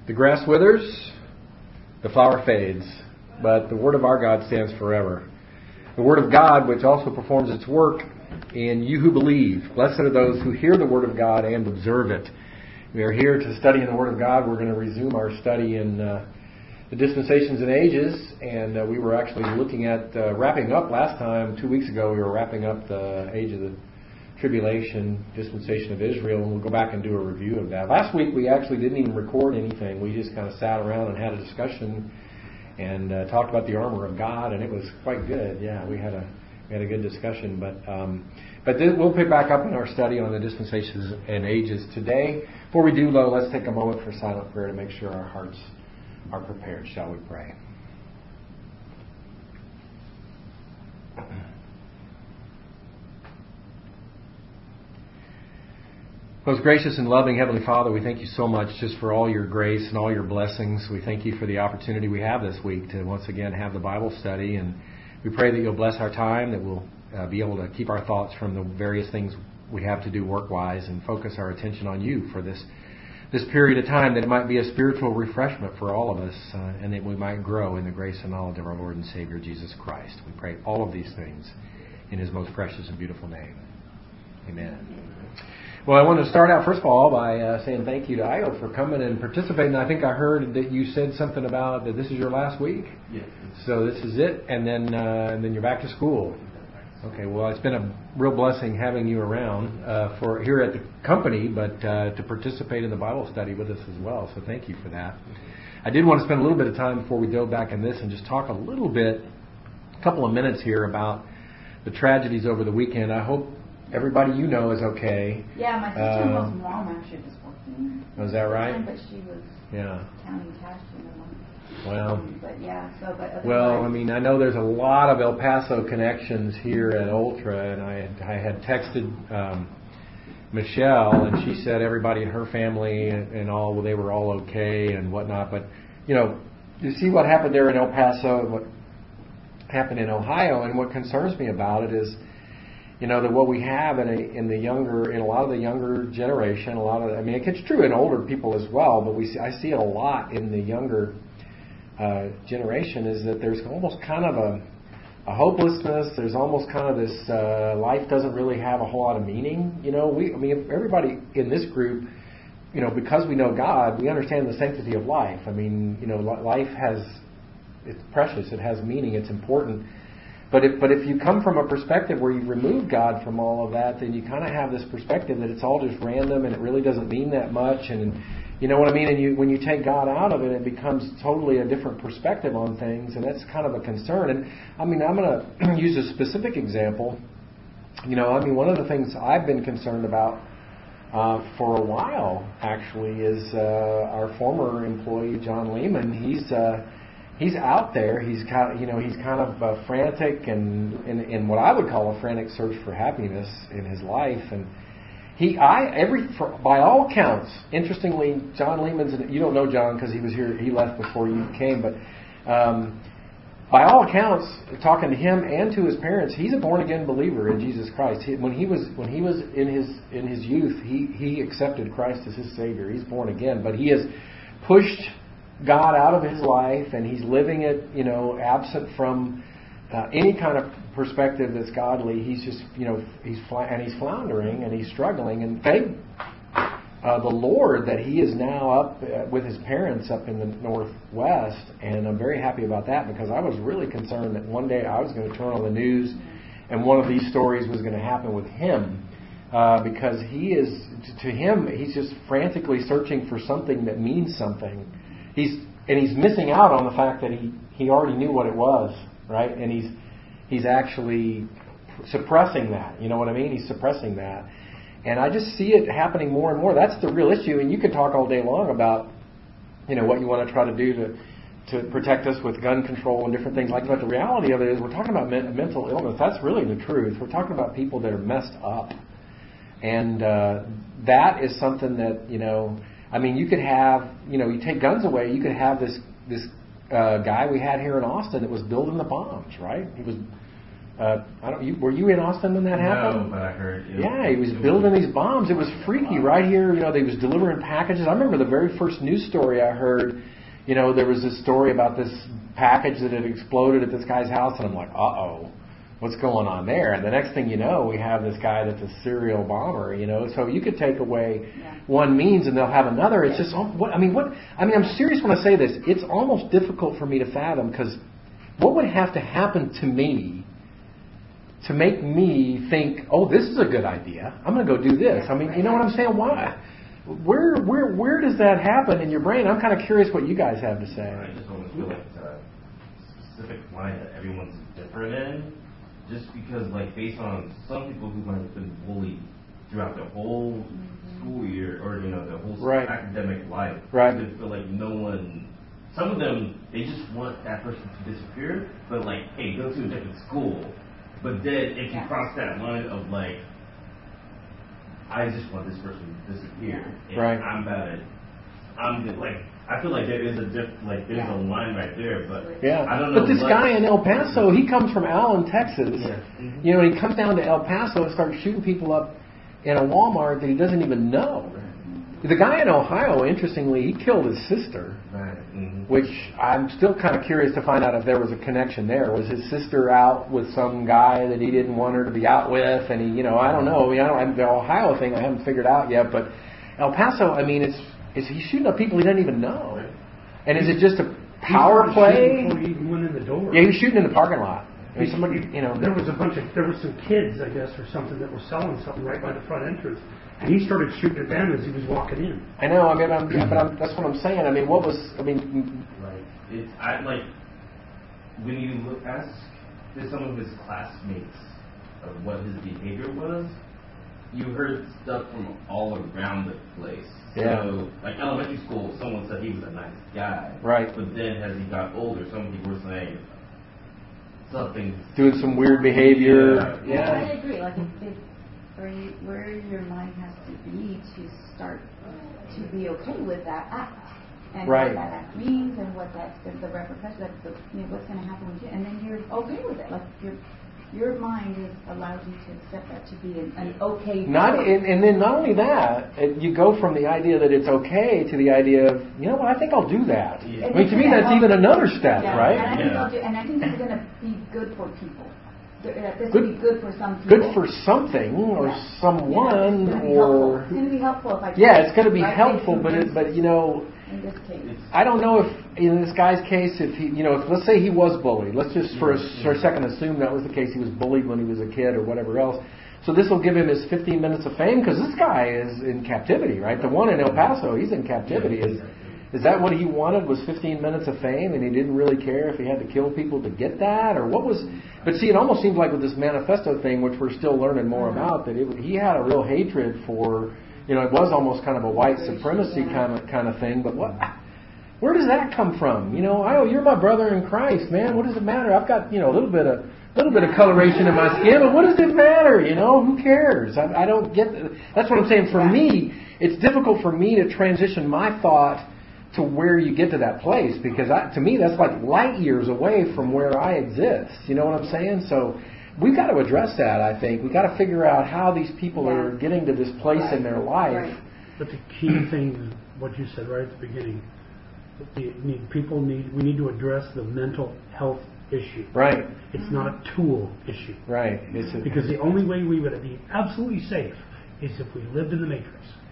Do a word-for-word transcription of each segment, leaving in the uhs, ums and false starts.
The grass withers, the flower fades, but the word of our God stands forever. The word of God, which also performs its work in you who believe. Blessed are those who hear the word of God and observe it. We are here to study in the word of God. We're going to resume our study in uh, the dispensations and ages, and uh, we were actually looking at uh, wrapping up last time, two weeks ago, we were wrapping up the age of the tribulation, dispensation of Israel, and we'll go back and do a review of that. Last week we actually didn't even record anything. We just kind of sat around and had a discussion and uh, talked about the armor of God, and it was quite good. Yeah, we had a we had a good discussion. But um, but then we'll pick back up in our study on the dispensations and ages today. Before we do, though, let's take a moment for silent prayer to make sure our hearts are prepared. Shall we pray? Most gracious and loving Heavenly Father, we thank you so much just for all your grace and all your blessings. We thank you for the opportunity we have this week to once again have the Bible study, and we pray that you'll bless our time, that we'll uh, be able to keep our thoughts from the various things we have to do work-wise and focus our attention on you for this this period of time, that it might be a spiritual refreshment for all of us, uh, and that we might grow in the grace and knowledge of our Lord and Savior Jesus Christ. We pray all of these things in His most precious and beautiful name. Amen. Well, I want to start out, first of all, by uh, saying thank you to Io for coming and participating. I think I heard that you said something about that this is your last week. Yes. So this is it, and then uh, and then you're back to school. Okay. Well, it's been a real blessing having you around uh, for here at the company, but uh, to participate in the Bible study with us as well. So thank you for that. I did want to spend a little bit of time before we go back in this and just talk a little bit, a couple of minutes here about the tragedies over the weekend. I hope everybody you know is okay. Yeah, my sister-in-law's um, mom actually was working. Was that right? But she was yeah. counting cash in the month. Well, but yeah, so but well, I mean, I know there's a lot of El Paso connections here at Ultra, and I had, I had texted um, Michelle, and she said everybody in her family and, and all, well, they were all okay and whatnot. But you know, you see what happened there in El Paso and what happened in Ohio, and what concerns me about it is, you know, that what we have in a, in the younger, in a lot of the younger generation, a lot of, I mean, it's true in older people as well, but we see, I see it a lot in the younger uh, generation, is that there's almost kind of a, a hopelessness. There's almost kind of this uh, life doesn't really have a whole lot of meaning. You know, we, I mean, everybody in this group, you know, because we know God, we understand the sanctity of life. I mean, you know, life has, it's precious. It has meaning. It's important. But if but if you come from a perspective where you remove God from all of that, then you kind of have this perspective that it's all just random and it really doesn't mean that much. And you know what I mean? And you when you take God out of it, it becomes totally a different perspective on things, and that's kind of a concern. And I mean, I'm going to use a specific example. You know, I mean, one of the things I've been concerned about uh, for a while, actually, is uh, our former employee, John Lehman. He's... Uh, He's out there. He's kind of, you know, he's kind of uh, frantic and in, in what I would call a frantic search for happiness in his life. And he, I, every, for, by all accounts, interestingly, John Lehman's. You don't know John because he was here. He left before you came. But um, by all accounts, talking to him and to his parents, he's a born again believer in Jesus Christ. He, when he was when he was in his in his youth, he he accepted Christ as his Savior. He's born again, but he has pushed God out of his life, and he's living it, you know, absent from uh, any kind of perspective that's godly. He's just, you know, he's fl- and he's floundering and he's struggling. And thank uh, the Lord that he is now up uh, with his parents up in the Northwest, and I'm very happy about that, because I was really concerned that one day I was going to turn on the news and one of these stories was going to happen with him. Uh, because he is, to him, he's just frantically searching for something that means something. He's and he's missing out on the fact that he, he already knew what it was, right? And he's he's actually suppressing that. You know what I mean? He's suppressing that. And I just see it happening more and more. That's the real issue. And you can talk all day long about, you know, what you want to try to do to to protect us with gun control and different things like that. But the reality of it is we're talking about men, mental illness. That's really the truth. We're talking about people that are messed up. And uh, that is something that, you know, I mean, you could have, you know, you take guns away, you could have this this uh, guy we had here in Austin that was building the bombs, right? He was Uh, I don't. You, were you in Austin when that happened? No, but I heard. It yeah, was, he was it building was, these bombs. It was freaky right here. You know, they was delivering packages. I remember the very first news story I heard. You know, there was this story about this package that had exploded at this guy's house, and I'm like, uh-oh, what's going on there? And the next thing you know, we have this guy that's a serial bomber. You know, so you could take away Yeah. one means and they'll have another. It's just what I mean. What I mean, I'm serious when I say this. It's almost difficult for me to fathom because what would have to happen to me to make me think, oh, this is a good idea. I'm going to go do this. I mean, you know what I'm saying? Why? Where, where, where does that happen in your brain? I'm kind of curious what you guys have to say. I just almost feel like it's a specific line that everyone's different in, just because, like, based on some people who might have been bullied throughout their whole mm-hmm. school year, or you know, their whole right. academic life, right? They feel like no one. Some of them, they just want that person to disappear, but like, hey, go to a different school. But then if you cross that line of like, I just want this person to disappear, and right. I'm about it. I'm good. Like, I feel like there is a diff, like there's yeah. a line right there, but yeah. I don't know. But this what, guy in El Paso, he comes from Allen, Texas. Yeah. Mm-hmm. You know, he comes down to El Paso and starts shooting people up in a Walmart that he doesn't even know. The guy in Ohio, interestingly, he killed his sister, right. mm-hmm. which I'm still kind of curious to find out if there was a connection there. Was his sister out with some guy that he didn't want her to be out with? And he, you know, I don't know. I mean, I don't, the Ohio thing I haven't figured out yet. But El Paso, I mean, it's is he shooting up people he doesn't even know? And is it just a power play? Before he even went in the door. Yeah, he was shooting in the parking lot. I mean, somebody, you know, there was a bunch of there were some kids, I guess, or something that were selling something right by the front entrance. And he started shooting at them as he was walking in. I know. I mean, I'm, yeah, but I'm, that's what I'm saying. I mean, what was? I mean, right. It's I like when you look, ask some of his classmates of what his behavior was. You heard stuff from all around the place. Yeah. So, like elementary school, someone said he was a nice guy. Right. But then, as he got older, some people were saying something. Doing some weird behavior. Yeah. Yeah, Yeah. I agree. Like if, if where, you, where your mind has to be to start to be okay with that act, and right. what that act means, and what that's the, the repercussions, that's the, you know, what's going to happen with you, and then you're okay with it. Like your your mind is allows you to accept that to be an, an okay. Not choice. and, and then not only that, it, you go from the idea that it's okay to the idea of, you know what, I think I'll do that. Yeah. I mean, to me, that's even another step, yeah. right? And I think Yeah. I'll do, and I think this is going to be good for people. That this Good- will be good for some people. Good for something or Yeah. someone, Yeah, it's gonna be or helpful. It's going to be helpful if I. yeah, it's going to be right? helpful, but it, but you know. In this case. I don't know if, in this guy's case, if he, you know, if, let's say he was bullied. Let's just for a, for a second assume that was the case. He was bullied when he was a kid or whatever else. So this will give him his fifteen minutes of fame because this guy is in captivity, right? The one in El Paso, he's in captivity. Is is that what he wanted? Was fifteen minutes of fame, and he didn't really care if he had to kill people to get that, or what was? But see, it almost seems like with this manifesto thing, which we're still learning more about, that it, he had a real hatred for. You know, it was almost kind of a white supremacy kind of kind of thing. But what? Where does that come from? You know, oh, you're my brother in Christ, man. What does it matter? I've got, you know, a little bit of little bit of coloration in my skin, but what does it matter? You know, who cares? I, I don't get. That's what I'm saying. For me, it's difficult for me to transition my thought to where you get to that place because I, to me, that's like light years away from where I exist. You know what I'm saying? So we've got to address that. I think we've got to figure out how these people Yeah. are getting to this place Right. in their life. Right. But the key thing is what you said right at the beginning. The, need, people need, we need to address the mental health issue. Right. It's not a tool issue. Right. It's a, Because the only way we would be absolutely safe is if we lived in the Matrix.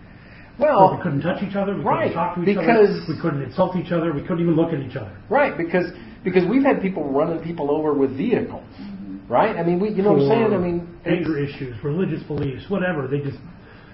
well, Where we couldn't touch each other, we right, couldn't talk to each because- other, we couldn't insult each other, we couldn't even look at each other. right, because because we've had people running people over with vehicles, right? I mean, we, you know what I'm saying? I mean, anger issues, religious beliefs, whatever. They just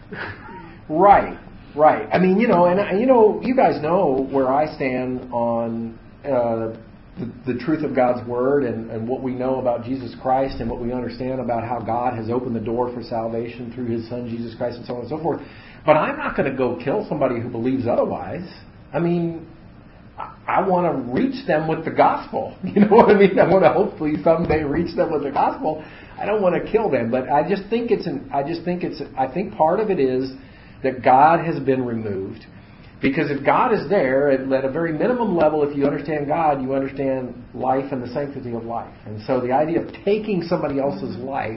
right, right. I mean, you know, and I- you know, you guys know where I stand on uh, the, the truth of God's word and, and what we know about Jesus Christ and what we understand about how God has opened the door for salvation through His Son Jesus Christ and so on and so forth. But I'm not going to go kill somebody who believes otherwise. I mean, I, I want to reach them with the gospel. You know what I mean? I want to hopefully someday reach them with the gospel. I don't want to kill them, but I just think it's an. I just think it's. I think part of it is that God has been removed. Because if God is there, at, at a very minimum level, if you understand God, you understand life and the sanctity of life. And so the idea of taking somebody else's life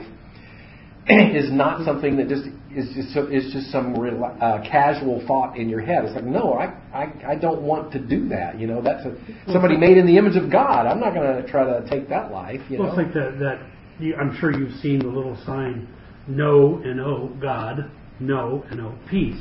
is not something that just is just is just some uh, casual thought in your head. It's like, no, I, I I don't want to do that. You know, that's a, somebody made in the image of God. I'm not going to try to take that life. You well, know? it's like that. That you, I'm sure you've seen the little sign, no and O God, no and O peace,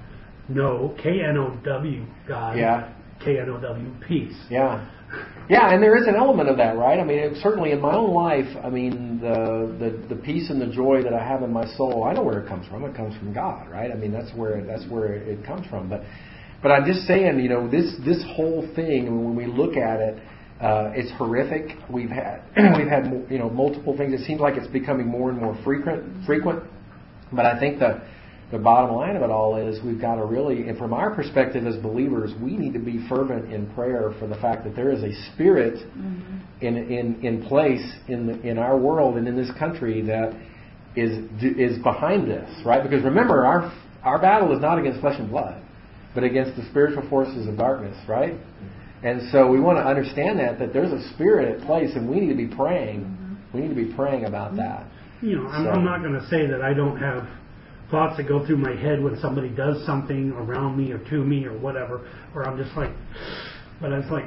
no K N O W God, yeah, K N O W peace. Yeah. Yeah, and there is an element of that, right? I mean, it, certainly in my own life, I mean, the, the the peace and the joy that I have in my soul, I know where it comes from. It comes from God, right? I mean, that's where that's where it comes from. But but I'm just saying, you know, this this whole thing, when we look at it, uh, it's horrific. We've had we've had you know multiple things. It seems like it's becoming more and more frequent frequent. But I think the The bottom line of it all is we've got to really, and from our perspective as believers, we need to be fervent in prayer for the fact that there is a spirit mm-hmm. in in in place in the, in our world and in this country that is is behind this, right? Because remember, our our battle is not against flesh and blood, but against the spiritual forces of darkness, right? And so we want to understand that that there's a spirit at place, and we need to be praying. Mm-hmm. We need to be praying about that. You know, I'm, so, I'm not going to say that I don't have thoughts that go through my head when somebody does something around me or to me or whatever, where I'm just like, but it's like,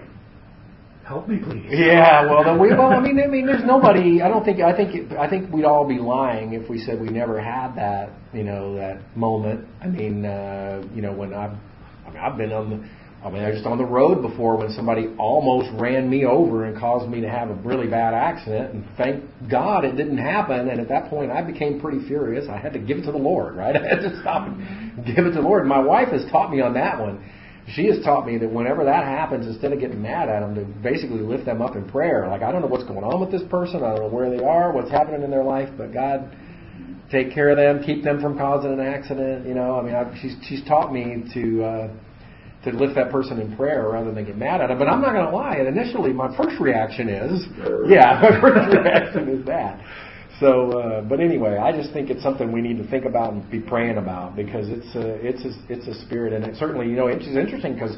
help me, please. Yeah, well, then we, well, I mean, I mean, there's nobody. I don't think. I think. I think we'd all be lying if we said we never had that, you know, that moment. I mean, uh, you know, when I've, I mean, I've been on the. I mean, I was just on the road before when somebody almost ran me over and caused me to have a really bad accident. And thank God it didn't happen. And at that point, I became pretty furious. I had to give it to the Lord, right? I had to stop and give it to the Lord. And my wife has taught me on that one. She has taught me that whenever that happens, instead of getting mad at them, to basically lift them up in prayer. Like, I don't know what's going on with this person. I don't know where they are, what's happening in their life, but God, take care of them, keep them from causing an accident. You know, I mean, I, she's she's taught me to. Uh, to lift that person in prayer rather than get mad at them. But I'm not going to lie. Initially, my first reaction is, yeah, my first reaction is that. So, uh, but anyway, I just think it's something we need to think about and be praying about because it's a, it's a, it's a spirit. And it certainly, you know, it's interesting because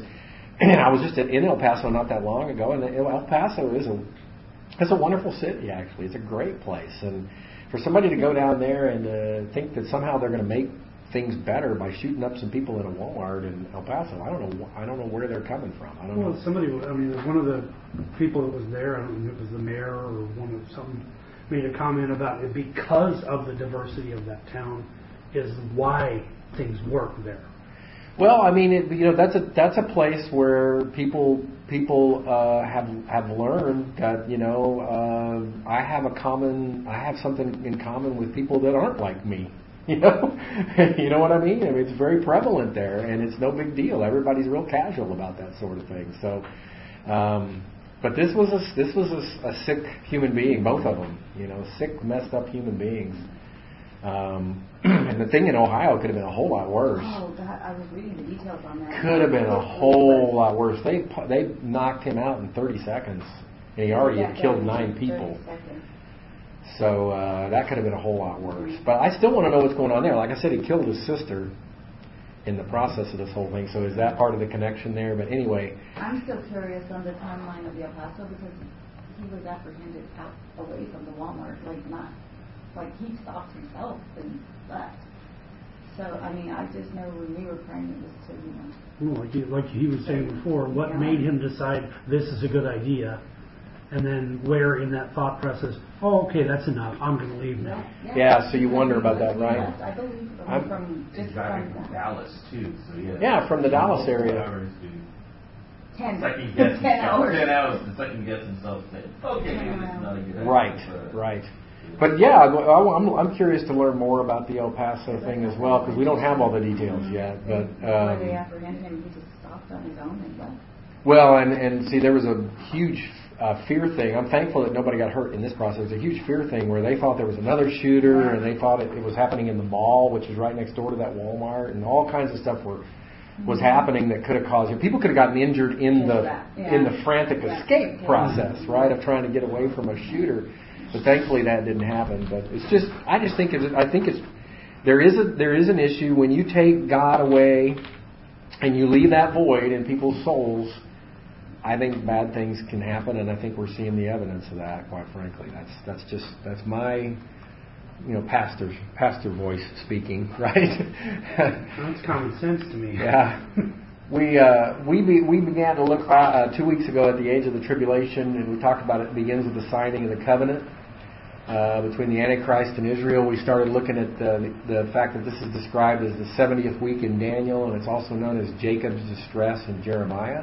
I was just in El Paso not that long ago, and El Paso is a, it's a wonderful city, actually. It's a great place. And for somebody to go down there and uh, think that somehow they're going to make things better by shooting up some people in a Walmart in El Paso. I don't know. I don't know where they're coming from. I don't well, know. Somebody. I mean, one of the people that was there. I don't know if it was the mayor or one of some made a comment about it because of the diversity of that town is why things work there. Well, I mean, it, you know, that's a that's a place where people people uh, have have learned that you know uh, I have a common I have something in common with people that aren't like me. You know, you know what I mean? I mean, it's very prevalent there, and it's no big deal. Everybody's real casual about that sort of thing. So, um, but this was a this was a, a sick human being, both of them. You know, sick, messed up human beings. Um, and the thing in Ohio could have been a whole lot worse. Oh, God, I was reading the details on that. Could have been a whole lot worse. They they knocked him out in thirty seconds, and he already had killed nine people. So uh, that could have been a whole lot worse. But I still want to know what's going on there. Like I said, he killed his sister in the process of this whole thing. So is that part of the connection there? But anyway. I'm still curious on the timeline of the El Paso because he was apprehended out away from the Walmart. Like not, like he stopped himself and left. So, I mean, I just know when we were praying it was to, you know. Well, like, he, like he was saying before, what yeah. made him decide this is a good idea? And then where in that thought process, oh, okay, that's enough. I'm going to leave now. Yeah, yeah, so you wonder about that, right? Yes, I believe from, I'm, from just driving from from Dallas too. So yeah. Yeah, from the Dallas area. Hours ten. Second guess ten hours. Ten hours to second guess himself. Okay, maybe this is not a good idea. Right, right. But yeah, I'm I'm curious to learn more about the El Paso thing as well because we don't have all the details yet. But um, um, they apprehended him, he just stopped on his own and left. Well, and and see, there was a huge Uh, fear thing. I'm thankful that nobody got hurt in this process. It was a huge fear thing where they thought there was another shooter and they thought it, it was happening in the mall, which is right next door to that Walmart, and all kinds of stuff were was mm-hmm. happening that could have caused you. People could have gotten injured in the yeah. in the frantic yeah. escape yeah. process, right, of trying to get away from a shooter. But thankfully that didn't happen. But it's just, I just think it's, I think it's there is a there is an issue when you take God away and you leave that void in people's souls, I think bad things can happen, and I think we're seeing the evidence of that, quite frankly. That's that's just that's my you know pastor's pastor voice speaking, right? That's common sense to me. Yeah. We uh, we be, we began to look uh, two weeks ago at the age of the tribulation, and we talked about it begins with the signing of the covenant uh, between the Antichrist and Israel. We started looking at the, the the fact that this is described as the seventieth week in Daniel, and it's also known as Jacob's distress in Jeremiah.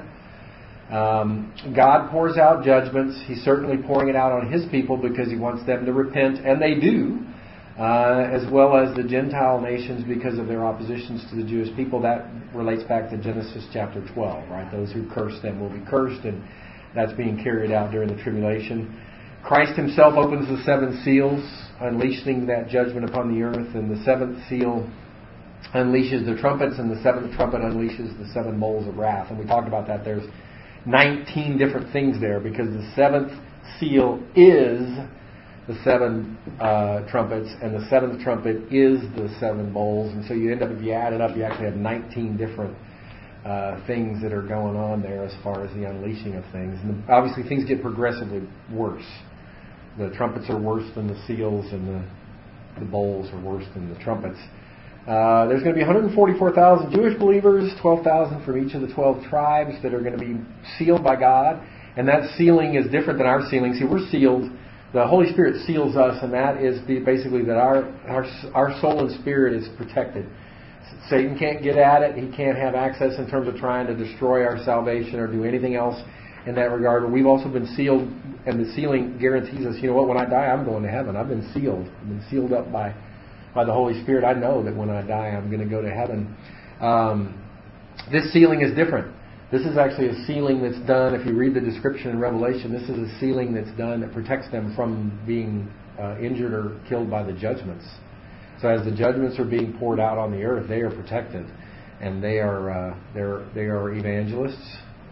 Um, God pours out judgments. He's certainly pouring it out on His people because He wants them to repent, and they do. Uh, as well as the Gentile nations because of their oppositions to the Jewish people. That relates back to Genesis chapter twelve, right? Those who curse them will be cursed, and that's being carried out during the tribulation. Christ Himself opens the seven seals, unleashing that judgment upon the earth, and the seventh seal unleashes the trumpets, and the seventh trumpet unleashes the seven bowls of wrath. And we talked about that. There's nineteen different things there because the seventh seal is the seven uh, trumpets, and the seventh trumpet is the seven bowls. And so you end up, if you add it up, you actually have nineteen different uh, things that are going on there as far as the unleashing of things. And obviously things get progressively worse. The trumpets are worse than the seals, and the, the bowls are worse than the trumpets. Uh, there's going to be one hundred forty-four thousand Jewish believers, twelve thousand from each of the twelve tribes that are going to be sealed by God. And that sealing is different than our sealing. See, we're sealed. The Holy Spirit seals us, and that is basically that our, our our soul and spirit is protected. Satan can't get at it. He can't have access in terms of trying to destroy our salvation or do anything else in that regard. But we've also been sealed, and the sealing guarantees us, you know what, when I die, I'm going to heaven. I've been sealed. I've been sealed up by, by the Holy Spirit. I know that when I die, I'm going to go to heaven. Um, this sealing is different. This is actually a sealing that's done, if you read the description in Revelation, this is a sealing that's done that protects them from being uh, injured or killed by the judgments. So as the judgments are being poured out on the earth, they are protected. And they are uh, they're, they are evangelists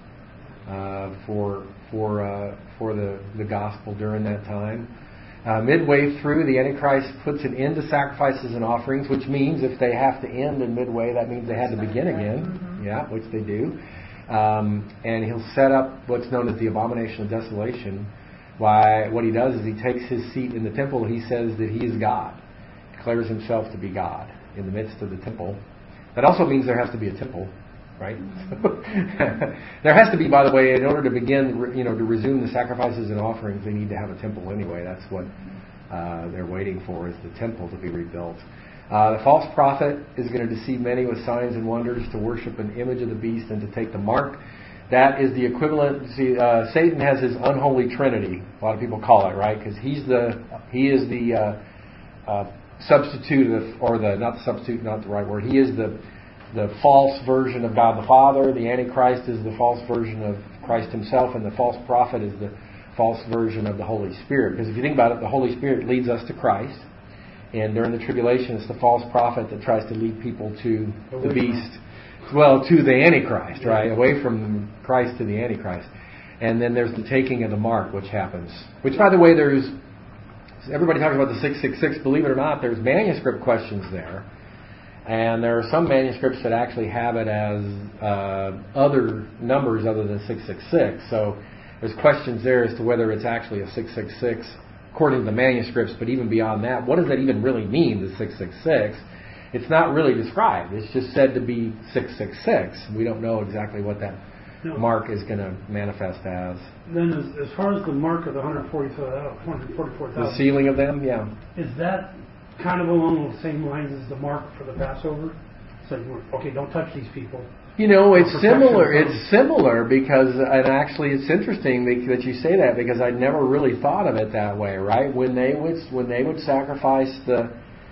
uh, for for uh, for the, the gospel during that time. Uh, midway through, the Antichrist puts an end to sacrifices and offerings, which means if they have to end in midway, that means they had to begin again. Yeah, which they do. Um, and he'll set up what's known as the abomination of desolation. Why? What he does is he takes his seat in the temple. He says that he is God, declares himself to be God in the midst of the temple. That also means there has to be a temple, right? There has to be, by the way, in order to begin, you know, to resume the sacrifices and offerings, they need to have a temple anyway. That's what uh, they're waiting for, is the temple to be rebuilt. Uh, the false prophet is going to deceive many with signs and wonders to worship an image of the beast and to take the mark. That is the equivalent. See, uh, Satan has his unholy trinity. A lot of people call it, right? Because he's the he is the uh, uh, substitute of, or the not the substitute, not the right word. He is the the false version of God the Father. The Antichrist is the false version of Christ Himself, and the false prophet is the false version of the Holy Spirit. Because if you think about it, the Holy Spirit leads us to Christ. And during the tribulation, it's the false prophet that tries to lead people to the beast. Well, to the Antichrist, right? Away from Christ to the Antichrist. And then there's the taking of the mark, which happens. Which, by the way, there's... Everybody talks about the six six six. Believe it or not, there's manuscript questions there. And there are some manuscripts that actually have it as uh, other numbers other than six six six. So there's questions there as to whether it's actually a six six six according to the manuscripts, but even beyond that, what does that even really mean, the six six six? It's not really described. It's just said to be six six six. We don't know exactly what that no. mark is going to manifest as. Then as, as far as the mark of the one hundred forty-four thousand... The sealing of them, yeah. Is that kind of along the same lines as the mark for the Passover? So, okay, don't touch these people. You know, it's similar. It's similar because, and actually, it's interesting that you say that because I never really thought of it that way. Right? When they would when they would sacrifice the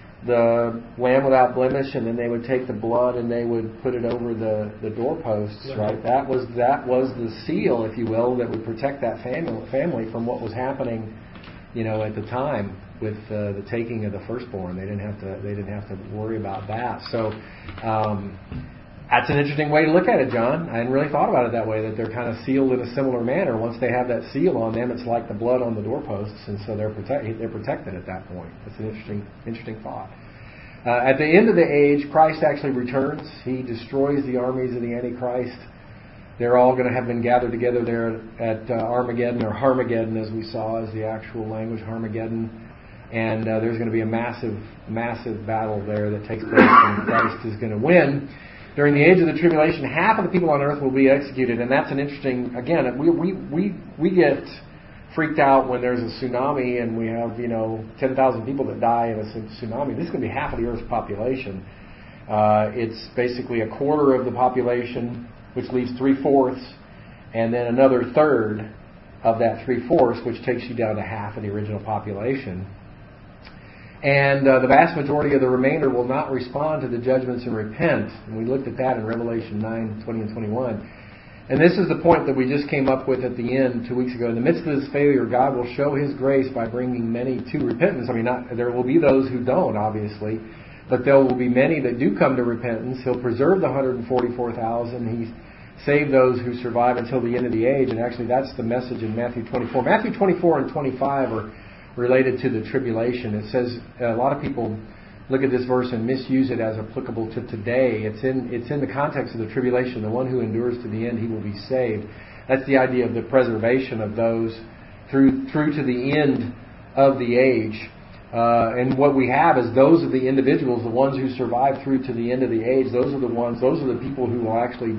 the lamb without blemish, and then they would take the blood and they would put it over the, the doorposts. Yeah. Right? That was that was the seal, if you will, that would protect that family family from what was happening. You know, at the time with uh, the taking of the firstborn, they didn't have to they didn't have to worry about that. So. Um, That's an interesting way to look at it, John. I hadn't really thought about it that way, that they're kind of sealed in a similar manner. Once they have that seal on them, it's like the blood on the doorposts, and so they're protect, they're protected at that point. That's an interesting interesting thought. Uh, at the end of the age, Christ actually returns. He destroys the armies of the Antichrist. They're all going to have been gathered together there at uh, Armageddon, or Harmageddon, as we saw, as the actual language, Harmageddon. And uh, there's going to be a massive, massive battle there that takes place, and Christ is going to win. During the age of the tribulation, half of the people on earth will be executed, and that's an interesting. Again, we we we we get freaked out when there's a tsunami and we have, you know, ten thousand people that die in a tsunami. This is going to be half of the Earth's population. Uh, it's basically a quarter of the population, which leaves three-fourths, and then another third of that three-fourths, which takes you down to half of the original population. And uh, the vast majority of the remainder will not respond to the judgments and repent. And we looked at that in Revelation nine, twenty and twenty-one. And this is the point that we just came up with at the end two weeks ago. In the midst of this failure, God will show His grace by bringing many to repentance. I mean, not, there will be those who don't, obviously, but there will be many that do come to repentance. He'll preserve the one hundred forty-four thousand. He's saved those who survive until the end of the age. And actually, that's the message in Matthew twenty-four. Matthew twenty-four and twenty-five are related to the tribulation. It says, a lot of people look at this verse and misuse it as applicable to today. It's in it's in the context of the tribulation. The one who endures to the end, he will be saved. That's the idea of the preservation of those through through to the end of the age. Uh, and what we have is those are the individuals, the ones who survive through to the end of the age. Those are the ones. Those are the people who will actually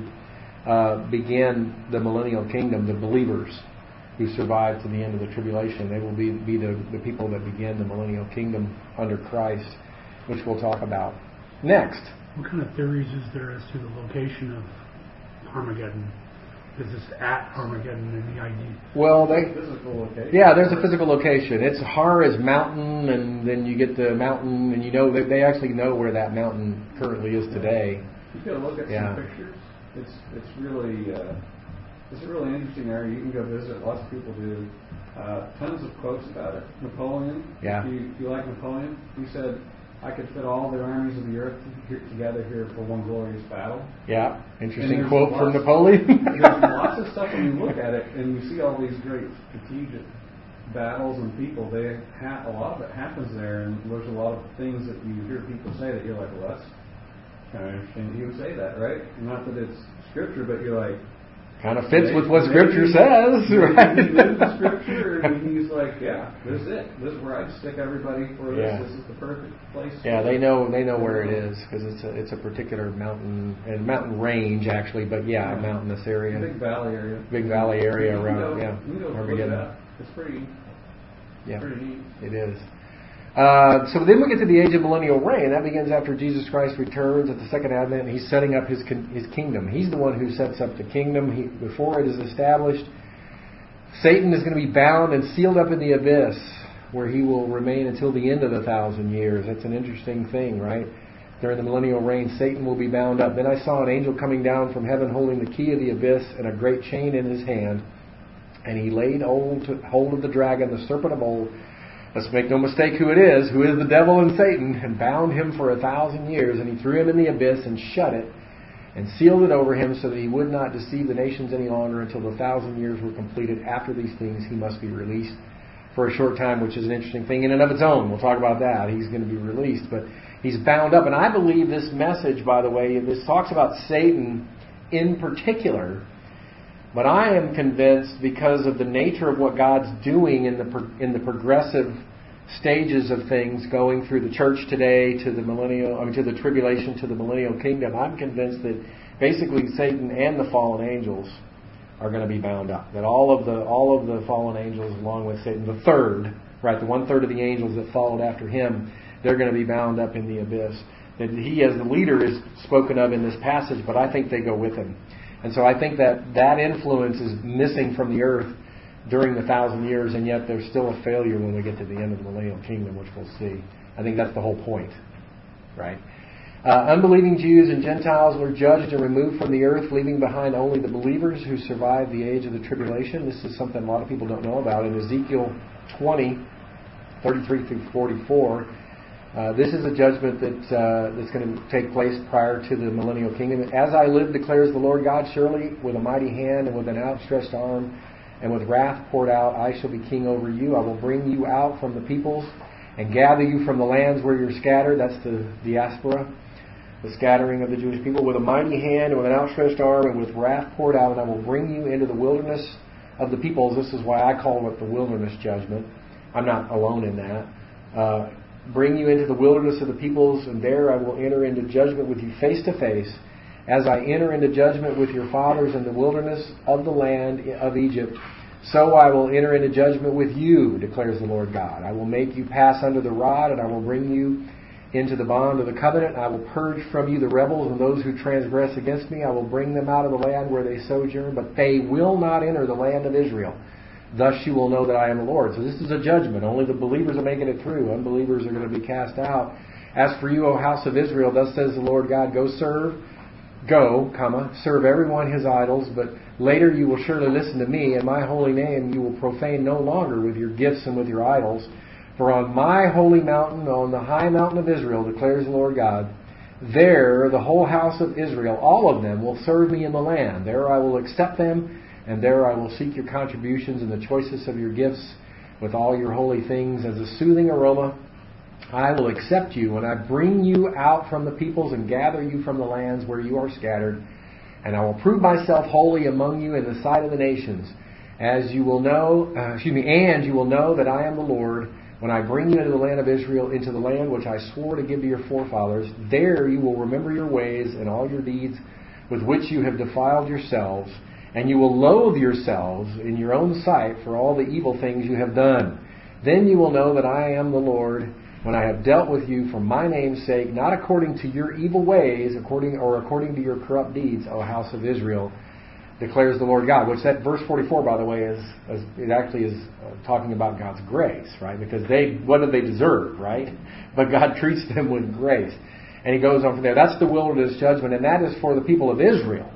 uh, begin the millennial kingdom. The believers who survive to the end of the tribulation. They will be be the, the people that begin the millennial kingdom under Christ, which we'll talk about next. What kind of theories is there as to the location of Armageddon? Is this at Armageddon in the idea? Well, they physical location. Yeah, there's a physical location. It's Har is mountain, and then you get the mountain, and you know they, they actually know where that mountain currently is today. You got to look at Yeah. some pictures. It's it's really uh, it's a really interesting area. You can go visit. Lots of people do. Uh, tons of quotes about it. Napoleon. Yeah. If you, if you like Napoleon, he said, "I could fit all the armies of the earth here, together here for one glorious battle." Yeah, interesting And quote there's from lots- Napoleon. There's lots of stuff when you look at it and you see all these great strategic battles and people. They ha- a lot of it happens there, and there's a lot of things that you hear people say that you're like, "Well, that's kind of interesting." He would say that, right? Not that it's scripture, but you're like, Kind of fits maybe- with what maybe- Scripture says, maybe right? He knew the scripture, and he's like, "Yeah, this is it. This is where I'd stick everybody for this. Yeah. This is the perfect place." Yeah, for they it." know they know where it is because it's a it's a particular mountain and mountain range actually, but yeah, a Yeah. mountainous area, Big valley area. big valley area You can around go- yeah, You can go look Armageddon. it up. It's pretty, Yeah, pretty neat. it is. Uh, so then we get to the age of millennial reign. That begins after Jesus Christ returns at the second advent. And he's setting up his con- his kingdom. He's the one who sets up the kingdom. He, before it is established, Satan is going to be bound and sealed up in the abyss, where he will remain until the end of the thousand years. That's an interesting thing, right? During the millennial reign, Satan will be bound up. Then I saw an angel coming down from heaven holding the key of the abyss and a great chain in his hand. And he laid hold, to, hold of the dragon, the serpent of old. Let's make no mistake who it is, who is the devil and Satan, and bound him for a thousand years. And he threw him in the abyss and shut it and sealed it over him so that he would not deceive the nations any longer until the thousand years were completed. After these things, he must be released for a short time, which is an interesting thing in and of its own. We'll talk about that. He's going to be released, but he's bound up. And I believe this message, by the way, this talks about Satan in particular. But I am convinced, because of the nature of what God's doing in the pro- in the progressive stages of things, going through the church today to the millennial, I mean, to the tribulation, to the millennial kingdom, I'm convinced that basically Satan and the fallen angels are going to be bound up. That all of the all of the fallen angels, along with Satan, the third, right, the one third of the angels that followed after him, they're going to be bound up in the abyss. That he, as the leader, is spoken of in this passage, but I think they go with him. And so I think that that influence is missing from the earth during the thousand years, and yet there's still a failure when we get to the end of the millennial kingdom, which we'll see. I think that's the whole point, right? Uh, unbelieving Jews and Gentiles were judged and removed from the earth, leaving behind only the believers who survived the age of the tribulation. This is something a lot of people don't know about. In Ezekiel twenty, thirty-three through forty-four, Uh, this is a judgment that uh, that's going to take place prior to the millennial kingdom. As I live, declares the Lord God, surely with a mighty hand and with an outstretched arm and with wrath poured out, I shall be king over you. I will bring you out from the peoples and gather you from the lands where you're scattered. That's the diaspora, the scattering of the Jewish people, with a mighty hand and with an outstretched arm and with wrath poured out, and I will bring you into the wilderness of the peoples. This is why I call it the wilderness judgment. I'm not alone in that. Uh, bring you into the wilderness of the peoples, and there I will enter into judgment with you face to face, as I enter into judgment with your fathers in the wilderness of the land of Egypt. So I will enter into judgment with you, declares the Lord God. I will make you pass under the rod, and I will bring you into the bond of the covenant. I will purge from you the rebels and those who transgress against me. I will bring them out of the land where they sojourn, but they will not enter the land of Israel. Thus you will know that I am the Lord. So this is a judgment. Only the believers are making it through. Unbelievers are going to be cast out. As for you, O house of Israel, thus says the Lord God, go serve, go, comma, serve everyone his idols, but later you will surely listen to me, and my holy name you will profane no longer with your gifts and with your idols. For on my holy mountain, on the high mountain of Israel, declares the Lord God, there the whole house of Israel, all of them, will serve me in the land. There I will accept them, and there I will seek your contributions and the choicest of your gifts with all your holy things as a soothing aroma. I will accept you when I bring you out from the peoples and gather you from the lands where you are scattered. And I will prove myself holy among you in the sight of the nations. As you will know, uh, excuse me, and you will know that I am the Lord when I bring you into the land of Israel, into the land which I swore to give to your forefathers. There you will remember your ways and all your deeds with which you have defiled yourselves, and you will loathe yourselves in your own sight for all the evil things you have done. Then you will know that I am the Lord when I have dealt with you for my name's sake, not according to your evil ways, according or according to your corrupt deeds, O house of Israel, declares the Lord God. Which that verse forty-four, by the way, is, is it actually is uh, talking about God's grace, right? Because they, what did they deserve, right? But God treats them with grace. And he goes on from there. That's the wilderness judgment, and that is for the people of Israel.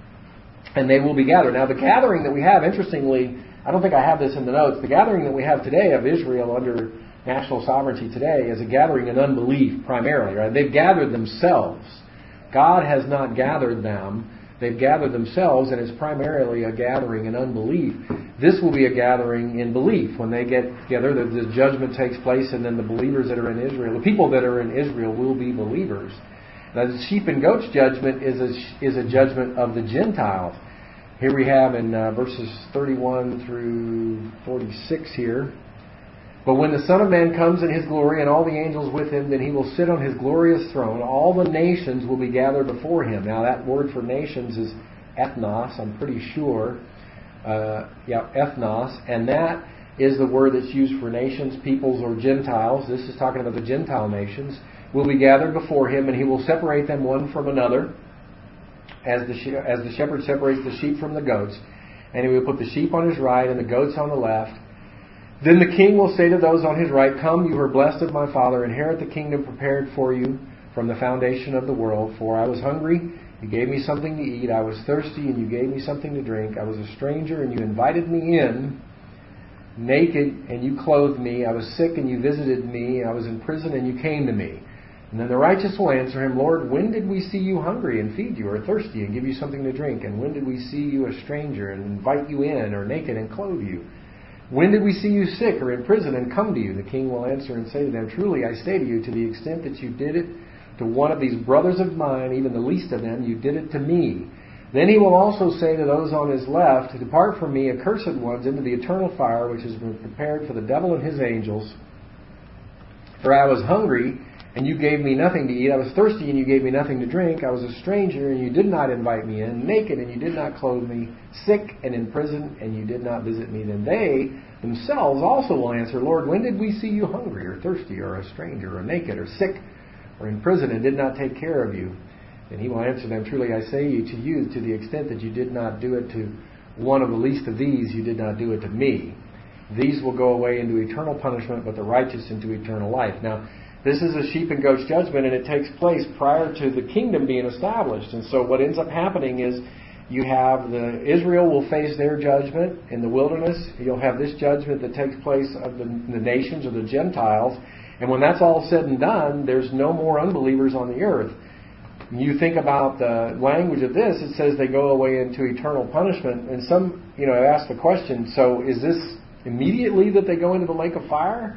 And they will be gathered. Now, the gathering that we have, interestingly, I don't think I have this in the notes, the gathering that we have today of Israel under national sovereignty today is a gathering in unbelief primarily, right? They've gathered themselves. God has not gathered them. They've gathered themselves, and it's primarily a gathering in unbelief. This will be a gathering in belief. When they get together, the, the judgment takes place, and then the believers that are in Israel, the people that are in Israel will be believers. Now, the sheep and goats judgment is a, is a judgment of the Gentiles. Here we have in uh, verses thirty-one through forty-six here. But when the Son of Man comes in His glory and all the angels with Him, then He will sit on His glorious throne. All the nations will be gathered before Him. Now that word for nations is ethnos, I'm pretty sure. Uh, yeah, ethnos. And that is the word that's used for nations, peoples, or Gentiles. This is talking about the Gentile nations. Will be gathered before Him, and He will separate them one from another, as the she- as the shepherd separates the sheep from the goats. And He will put the sheep on His right and the goats on the left. Then the King will say to those on His right, come, you are blessed of my Father, inherit the kingdom prepared for you from the foundation of the world. For I was hungry, you gave me something to eat. I was thirsty, and you gave me something to drink. I was a stranger, and you invited me in. Naked, and you clothed me. I was sick, and you visited me. I was in prison, and you came to me. And then the righteous will answer Him, Lord, when did we see you hungry and feed you, or thirsty and give you something to drink? And when did we see you a stranger and invite you in, or naked and clothe you? When did we see you sick or in prison and come to you? The King will answer and say to them, truly I say to you, to the extent that you did it to one of these brothers of mine, even the least of them, you did it to me. Then He will also say to those on His left, depart from me, accursed ones, into the eternal fire, which has been prepared for the devil and his angels. For I was hungry, and you gave me nothing to eat. I was thirsty, and you gave me nothing to drink. I was a stranger, and you did not invite me in. Naked, and you did not clothe me. Sick and in prison, and you did not visit me. Then they themselves also will answer, Lord, when did we see you hungry, or thirsty, or a stranger, or naked, or sick, or in prison, and did not take care of you? And He will answer them, truly I say to you, to the extent that you did not do it to one of the least of these, you did not do it to me. These will go away into eternal punishment, but the righteous into eternal life. Now, this is a sheep and goats judgment, and it takes place prior to the kingdom being established. And so what ends up happening is you have the Israel will face their judgment in the wilderness. You'll have this judgment that takes place of the, the nations or the Gentiles. And when that's all said and done, there's no more unbelievers on the earth. You think about the language of this, it says they go away into eternal punishment. And some, you know, ask the question, so is this immediately that they go into the lake of fire?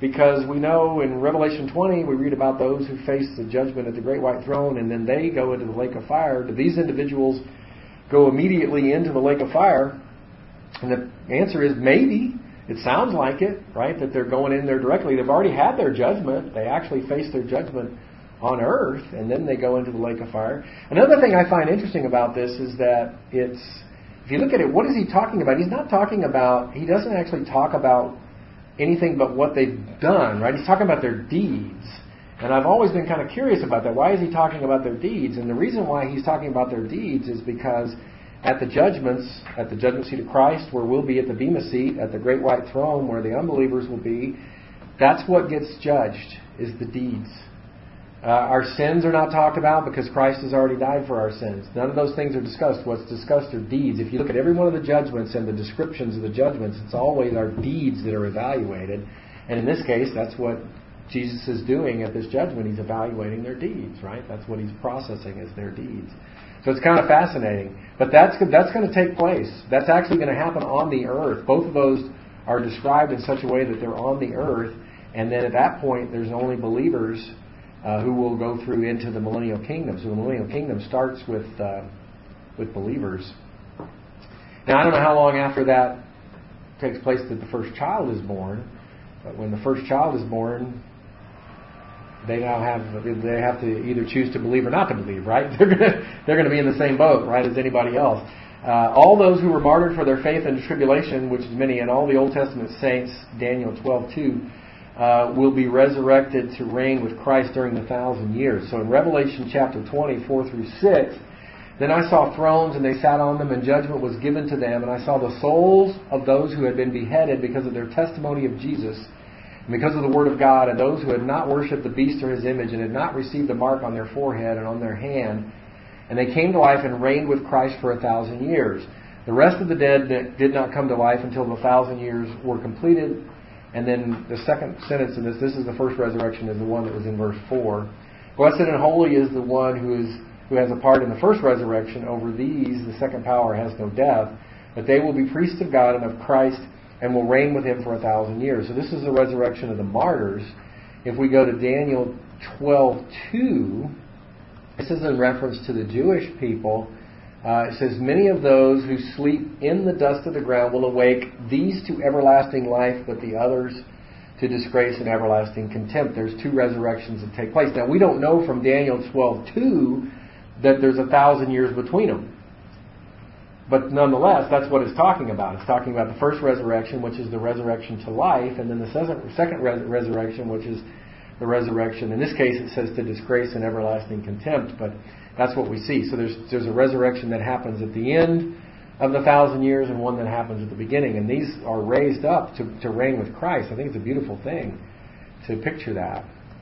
because we know in Revelation twenty we read about those who face the judgment at the great white throne, and then they go into the lake of fire. Do these individuals go immediately into the lake of fire? And the answer is maybe. It sounds like it, right? That they're going in there directly. They've already had their judgment. They actually face their judgment on earth, and then they go into the lake of fire. Another thing I find interesting about this is that it's, if you look at it, what is he talking about? He's not talking about, he doesn't actually talk about anything but what they've done, right? He's talking about their deeds. And I've always been kind of curious about that. Why is he talking about their deeds? And the reason why he's talking about their deeds is because at the judgments, at the judgment seat of Christ, where we'll be at the Bema seat, at the great white throne where the unbelievers will be, that's what gets judged, is the deeds. Uh, our sins are not talked about because Christ has already died for our sins. None of those things are discussed. What's discussed are deeds. If you look at every one of the judgments and the descriptions of the judgments, it's always our deeds that are evaluated. And in this case, that's what Jesus is doing at this judgment. He's evaluating their deeds, right? That's what he's processing as their deeds. So it's kind of fascinating. But that's that's going to take place. That's actually going to happen on the earth. Both of those are described in such a way that they're on the earth. And then at that point, there's only believers uh, who will go through into the millennial kingdom. So the millennial kingdom starts with uh, with believers. Now, I don't know how long after that takes place that the first child is born. But when the first child is born, they now have they have to either choose to believe or not to believe, right? They're gonna they're gonna be in the same boat, right, as anybody else. Uh, all those who were martyred for their faith in tribulation, which is many, and all the Old Testament saints, Daniel twelve two, uh, will be resurrected to reign with Christ during the thousand years. So in Revelation chapter twenty, four through six, then I saw thrones, and they sat on them, and judgment was given to them. And I saw the souls of those who had been beheaded because of their testimony of Jesus, and because of the word of God, and those who had not worshipped the beast or his image, and had not received the mark on their forehead and on their hand. And they came to life and reigned with Christ for a thousand years. The rest of the dead did not come to life until the thousand years were completed. And then the second sentence in this, this is the first resurrection, is the one that was in verse four. Blessed and holy is the one who is who has a part in the first resurrection. Over these, the second power has no death, but they will be priests of God and of Christ, and will reign with him for a thousand years. So this is the resurrection of the martyrs. If we go to Daniel twelve two, this is in reference to the Jewish people. Uh, it says, many of those who sleep in the dust of the ground will awake, these to everlasting life, but the others to disgrace and everlasting contempt. There's two resurrections that take place. Now, we don't know from Daniel twelve two that there's a thousand years between them. But nonetheless, that's what it's talking about. It's talking about the first resurrection, which is the resurrection to life, and then the second res- resurrection, which is the resurrection. In this case, it says to disgrace and everlasting contempt, but that's what we see. So there's there's a resurrection that happens at the end of the thousand years and one that happens at the beginning. And these are raised up to, to reign with Christ. I think it's a beautiful thing to picture that.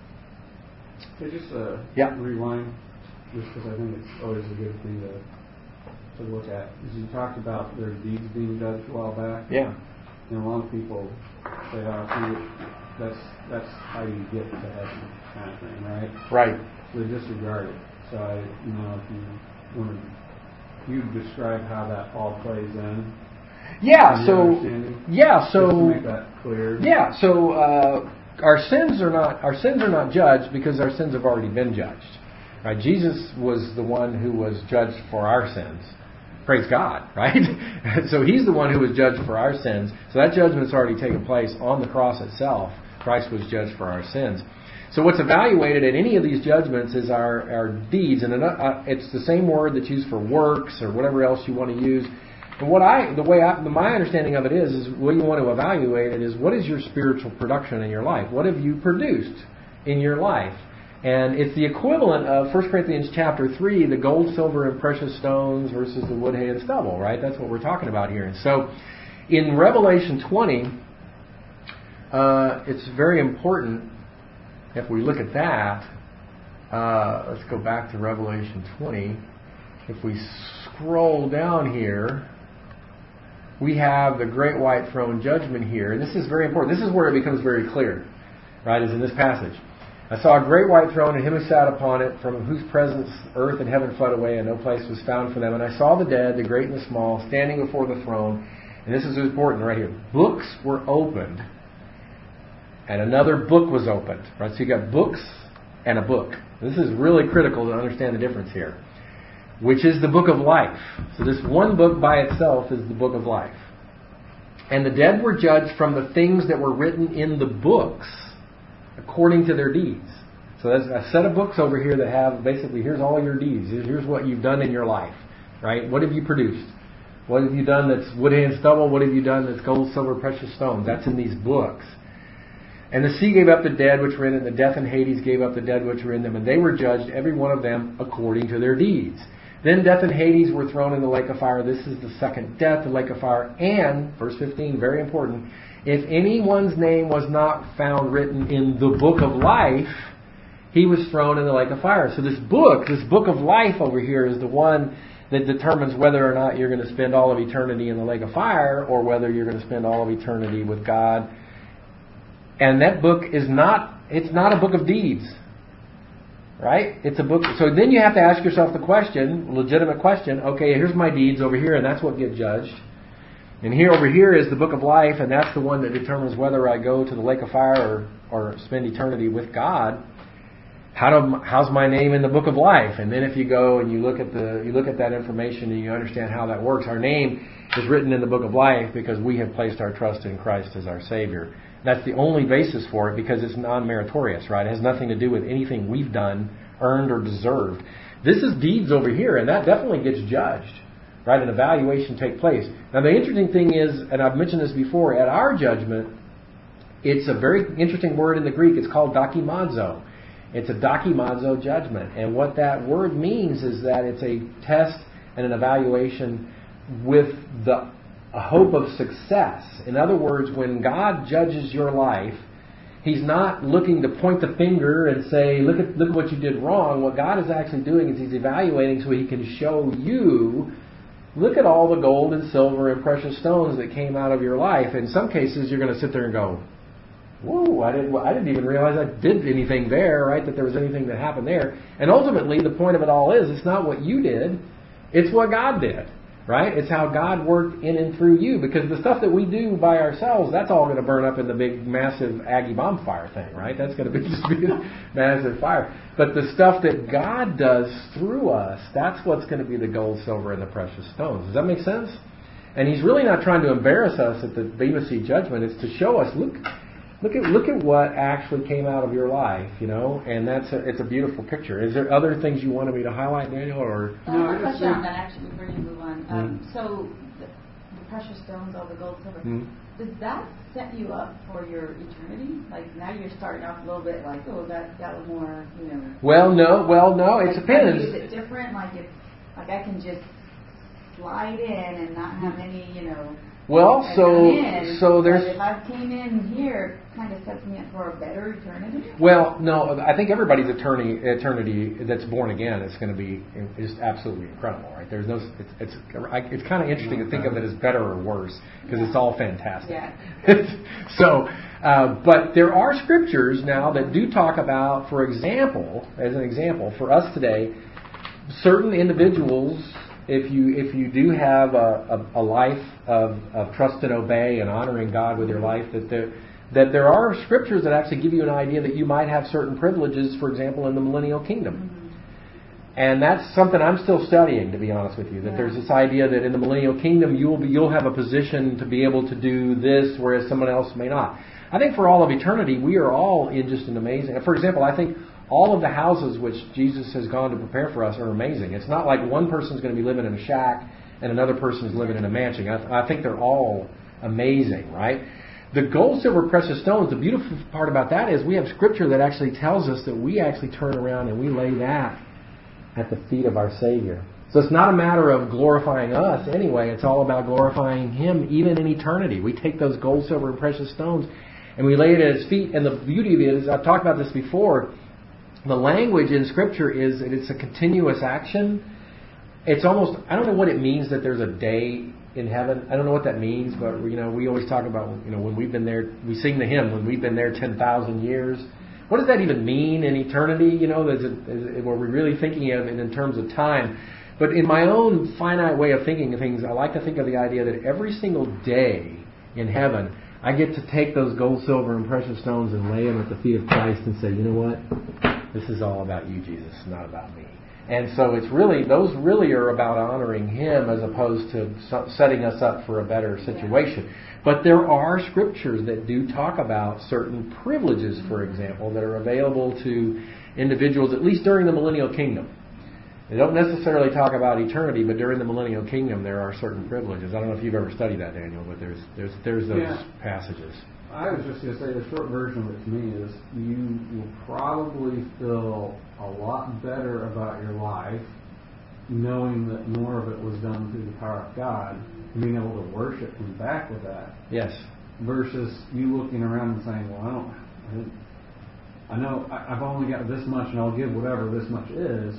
Can I just uh, yeah. rewind, just because I think it's always a good thing to to look at. As you talked about their deeds being judged a while back. Yeah. And a lot of people say, oh, see, that's that's how you get to heaven, kind of thing, right? Right. They disregard it. So I, you know, if you want to, you describe how that all plays in. Yeah. So. Yeah. So. Just to make that clear. Yeah. So uh, our sins are not our sins are not judged because our sins have already been judged. Right? Jesus was the one who was judged for our sins. Praise God, right? So he's the one who was judged for our sins. So that judgment's already taken place on the cross itself. Christ was judged for our sins. So what's evaluated at any of these judgments is our, our deeds. And it's the same word that's used for works or whatever else you want to use. And what I, the way I, my understanding of it is, is what you want to evaluate it is, what is your spiritual production in your life? What have you produced in your life? And it's the equivalent of First Corinthians chapter three, the gold, silver, and precious stones versus the wood, hay, and stubble, right? That's what we're talking about here. And so in Revelation twenty, uh, it's very important, if we look at that, uh, let's go back to Revelation twenty. If we scroll down here, we have the great white throne judgment here. And this is very important. This is where it becomes very clear, right, is in this passage. I saw a great white throne and him who sat upon it, from whose presence earth and heaven fled away, and no place was found for them. And I saw the dead, the great and the small, standing before the throne. And this is important right here. Books were opened. and another book was opened. Right? So you got books and a book. This is really critical to understand the difference here. Which is the book of life. So this one book by itself is the book of life. And the dead were judged from the things that were written in the books according to their deeds. So there's a set of books over here that have basically, here's all your deeds. Here's what you've done in your life. Right? What have you produced? What have you done that's wood, hay, and stubble? What have you done that's gold, silver, precious stones? That's in these books. And the sea gave up the dead which were in it, and the death and Hades gave up the dead which were in them, and they were judged, every one of them, according to their deeds. Then death and Hades were thrown in the lake of fire. This is the second death, the lake of fire. And, verse fifteen, very important, if anyone's name was not found written in the book of life, he was thrown in the lake of fire. So this book, this book of life over here is the one that determines whether or not you're going to spend all of eternity in the lake of fire or whether you're going to spend all of eternity with God. And that book is not, it's not a book of deeds. Right? It's a book. So then you have to ask yourself the question, legitimate question, okay, here's my deeds over here, and that's what get judged. And here over here is the book of life, and that's the one that determines whether I go to the lake of fire or, or spend eternity with God. How do, how's my name in the book of life? And then if you go and you look at the you look at that information and you understand how that works, our name is written in the book of life because we have placed our trust in Christ as our Savior. That's the only basis for it because it's non-meritorious, right? It has nothing to do with anything we've done, earned, or deserved. This is deeds over here, and that definitely gets judged, right? An evaluation takes place. Now, the interesting thing is, and I've mentioned this before, at our judgment, it's a very interesting word in the Greek. It's called dokimazo. It's a dokimazo judgment. And what that word means is that it's a test and an evaluation with the a hope of success. In other words, when God judges your life, He's not looking to point the finger and say, look at look at what you did wrong. What God is actually doing is He's evaluating so He can show you, look at all the gold and silver and precious stones that came out of your life. In some cases, you're going to sit there and go, whoa, I didn't, I didn't even realize I did anything there, right? That there was anything that happened there. And ultimately, the point of it all is, it's not what you did, it's what God did. Right? It's how God worked in and through you. Because the stuff that we do by ourselves, that's all going to burn up in the big, massive Aggie bomb fire thing, right? That's going to be just be a massive fire. But the stuff that God does through us, that's what's going to be the gold, silver, and the precious stones. Does that make sense? And He's really not trying to embarrass us at the Bema Seat judgment. It's to show us, look, look at look at what actually came out of your life, you know. And that's a, it's a beautiful picture. Is there other things you wanted me to highlight, Daniel, or? Uh, No, I I have a just question think- on that actually before you move on. Um, so the, the precious stones, all the gold, silver, Mm. does that set you up for your eternity? Like now you're starting off a little bit like, oh, that that was more, you know. Well, no. Well, no. It like, depends. Is it different? Like if, like I can just slide in and not have any, you know. Well, I so come in, so but there's. if I came in here, it kind of sets me up for a better eternity. Well, no, I think everybody's eternity, eternity that's born again is going to be is absolutely incredible, right? There's no, it's it's, it's kind of interesting to think of it as better or worse because it's all fantastic. Yeah. so, uh, but there are scriptures now that do talk about, for example, as an example, for us today, certain individuals. If you if you do have a, a, a life of, of trust and obey and honoring God with your life, that there that there are scriptures that actually give you an idea that you might have certain privileges, for example, in the millennial kingdom. Mm-hmm. And that's something I'm still studying, to be honest with you. That yeah. there's this idea that in the millennial kingdom you'll be you'll have a position to be able to do this, whereas someone else may not. I think for all of eternity, we are all in just an amazing. For example, I think. All of the houses which Jesus has gone to prepare for us are amazing. It's not like one person's going to be living in a shack and another person's living in a mansion. I, I think they're all amazing, right? The gold, silver, precious stones, the beautiful part about that is we have scripture that actually tells us that we actually turn around and we lay that at the feet of our Savior. So it's not a matter of glorifying us anyway. It's all about glorifying Him even in eternity. We take those gold, silver, and precious stones and we lay it at His feet. And the beauty of it is, I've talked about this before, the language in Scripture is that it's a continuous action. It's almost, I don't know what it means that there's a day in heaven. I don't know what that means, but you know, we always talk about, you know, when we've been there, we sing the hymn, when we've been there ten thousand years. What does that even mean in eternity? You know, is it, is it, were we really thinking of it in terms of time? But in my own finite way of thinking of things, I like to think of the idea that every single day in heaven I get to take those gold, silver, and precious stones and lay them at the feet of Christ and say, you know what? This is all about you, Jesus, not about me. And so it's really, those really are about honoring Him as opposed to setting us up for a better situation. But there are scriptures that do talk about certain privileges, for example, that are available to individuals, at least during the millennial kingdom. They don't necessarily talk about eternity, but during the millennial kingdom there are certain privileges. I don't know if you've ever studied that, Daniel, but there's there's there's those Yeah. passages. I was just going to say the short version of it to me is you will probably feel a lot better about your life knowing that more of it was done through the power of God and being able to worship Him back with that. Yes. Versus you looking around and saying, well, I don't, I, didn't, I know I, I've only got this much and I'll give whatever this much is.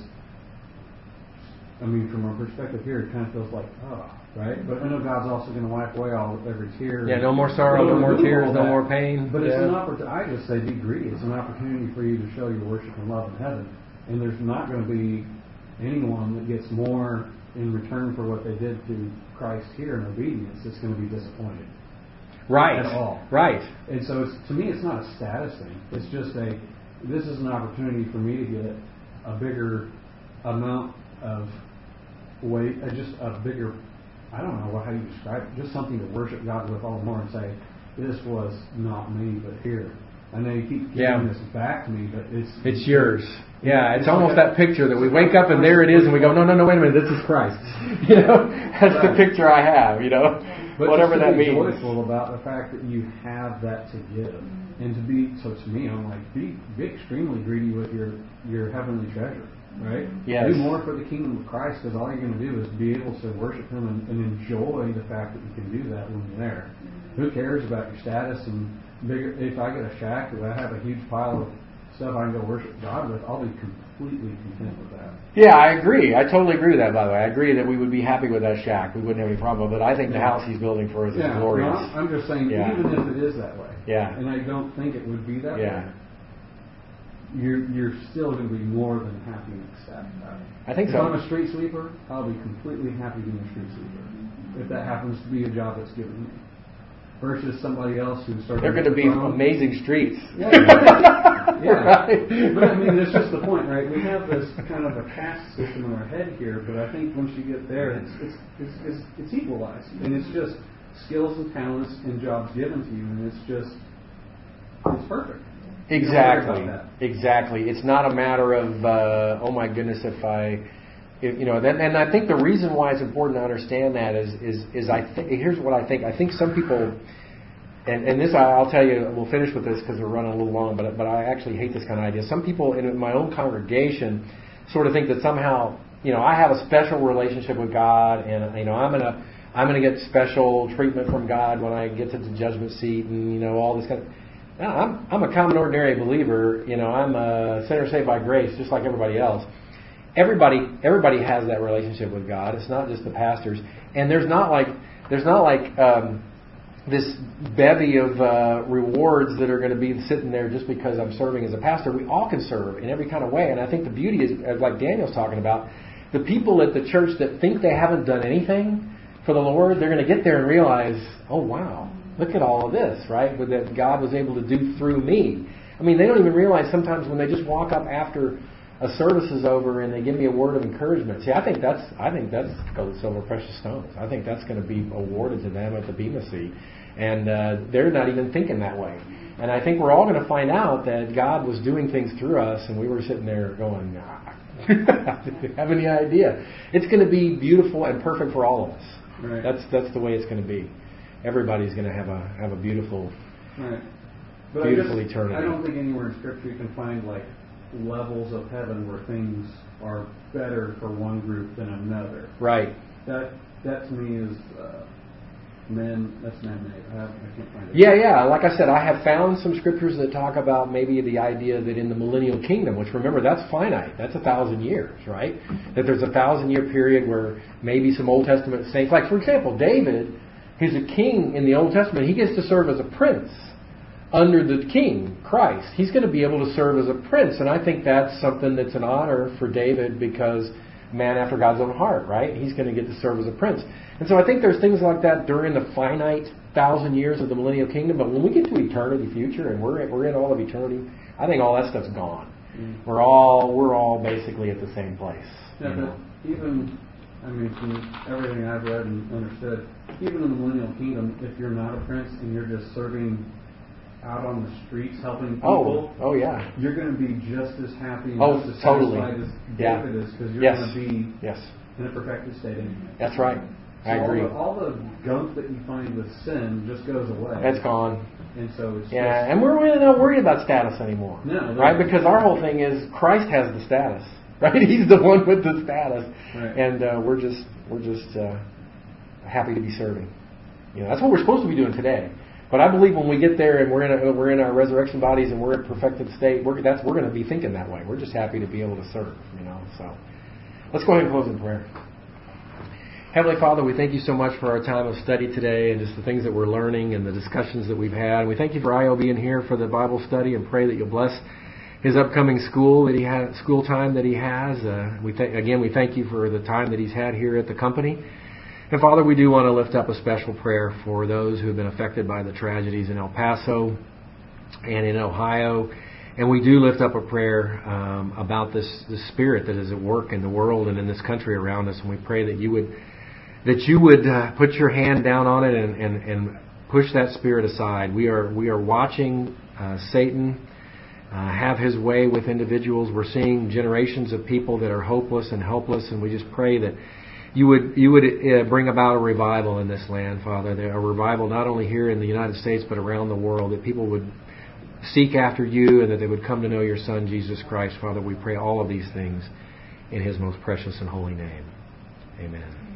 I mean, from our perspective here, it kind of feels like, oh, right? But I know God's also going to wipe away all every tear. Yeah, no more sorrow, no more tears, no more pain. But it's yeah. an opportunity. I just say be greedy. It's an opportunity for you to show your worship and love in heaven. And there's not going to be anyone that gets more in return for what they did to Christ here in obedience that's going to be disappointed. Right. At all. Right. And so it's, to me, it's not a status thing. It's just a, this is an opportunity for me to get a bigger amount of weight, uh, just a bigger, I don't know how you describe it, just something to worship God with all the more and say, this was not me, but here. I know you keep giving Yeah. this back to me, but it's... It's yours. Yeah, it's, it's almost like a, that picture that we wake up and there it is and we go, no, no, no, wait a minute, this is Christ. You know, that's right. the picture I have, you know, but whatever just to that be means. joyful about the fact that you have that to give. And to be, so to me, I'm like, be, be extremely greedy with your, your heavenly treasure. Right? Yes. Do more for the kingdom of Christ, because all you're going to do is be able to worship Him and, and enjoy the fact that you can do that when you're there. Mm-hmm. Who cares about your status and bigger? If I get a shack where I have a huge pile of stuff I can go worship God with, I'll be completely content with that. Yeah, I agree. I totally agree with that, by the way. I agree that we would be happy with that shack. We wouldn't have any problem with it. I think the house He's building for us yeah, is glorious. No, I'm just saying, Yeah. even if it is that way, Yeah. and I don't think it would be that Yeah. way, You're you're still going to be more than happy and ecstatic about it. I think if so. I'm a street sweeper, I'll be completely happy being a street sweeper. If that happens to be a job that's given me. Versus somebody else who started... They're going to be from, amazing streets. Yeah. yeah. Right. But I mean, that's just the point, right? We have this kind of a caste system in our head here, but I think once you get there, it's it's it's, it's, it's equalized. And it's just skills and talents and jobs given to you, and it's just... It's perfect. Exactly. Exactly. It's not a matter of uh, oh my goodness if I, if, you know. That, and I think the reason why it's important to understand that is is is I think here's what I think. I think some people, and and this I'll tell you. We'll finish with this because we're running a little long. But but I actually hate this kind of idea. Some people in my own congregation sort of think that somehow you know I have a special relationship with God, and you know I'm gonna I'm gonna get special treatment from God when I get to the judgment seat, and you know all this kind of. No, I'm I'm a common ordinary believer. You know, I'm a sinner saved by grace, just like everybody else. Everybody everybody has that relationship with God. It's not just the pastors. And there's not like there's not like um, this bevy of uh, rewards that are going to be sitting there just because I'm serving as a pastor. We all can serve in every kind of way. And I think the beauty is, like Daniel's talking about, the people at the church that think they haven't done anything for the Lord, they're going to get there and realize, oh wow. Look at all of this, right? That God was able to do through me. I mean, they don't even realize sometimes when they just walk up after a service is over and they give me a word of encouragement. See, I think that's I think that's gold, silver, precious stones. I think that's going to be awarded to them at the Bema seat, and uh, they're not even thinking that way. And I think we're all going to find out that God was doing things through us, and we were sitting there going, nah, I didn't have any idea. It's going to be beautiful and perfect for all of us. Right. That's that's the way it's going to be. Everybody's going to have a have a beautiful, right. But beautiful I just, eternity. I don't think anywhere in Scripture you can find like levels of heaven where things are better for one group than another. Right. That that to me is uh, man. That's man-made. I, I can't find it. Yeah, yeah. Like I said, I have found some scriptures that talk about maybe the idea that in the millennial kingdom, which remember that's finite, that's a thousand years, right? That there's a thousand year period where maybe some Old Testament saints, like for example, David. He's a king in the Old Testament. He gets to serve as a prince under the king, Christ. He's going to be able to serve as a prince. And I think that's something that's an honor for David because man after God's own heart, right? He's going to get to serve as a prince. And so I think there's things like that during the finite thousand years of the millennial kingdom. But when we get to eternity future and we're we're in all of eternity, I think all that stuff's gone. Mm. We're all we're all basically at the same place. Yeah, you know? but even I mean, from everything I've read and understood, even in the millennial kingdom, if you're not a prince and you're just serving out on the streets helping people, oh, oh yeah, you're going to be just as happy and oh, just as totally. satisfied as yeah. David is, because you're yes. going to be yes. in a perfected state anyway. That's right. So I agree. All the, all the gunk that you find with sin just goes away. That's gone. And so it's yeah, just, and we're really not worried about status anymore, no, right? Because our whole thing is Christ has the status, right? He's the one with the status, right. and uh, we're just we're just uh, happy to be serving. You know, that's what we're supposed to be doing today. But I believe when we get there and we're in a, we're in our resurrection bodies and we're in perfected state, we're that's we're going to be thinking that way. We're just happy to be able to serve. You know, so let's go ahead and close in prayer. Heavenly Father, we thank you so much for our time of study today and just the things that we're learning and the discussions that we've had. And we thank you for I O being here for the Bible study and pray that you'll bless his upcoming school that he has, school time that he has. Uh, we th- again, we thank you for the time that he's had here at the company. And Father, we do want to lift up a special prayer for those who have been affected by the tragedies in El Paso and in Ohio. And we do lift up a prayer um, about this, this spirit that is at work in the world and in this country around us. And we pray that you would that you would uh, put your hand down on it and, and, and push that spirit aside. We are we are watching uh, Satan uh, have his way with individuals. We're seeing generations of people that are hopeless and helpless, and we just pray that you would you would uh, bring about a revival in this land, Father. A revival not only here in the United States but around the world, that people would seek after you and that they would come to know your Son, Jesus Christ. Father, we pray all of these things in his most precious and holy name. Amen.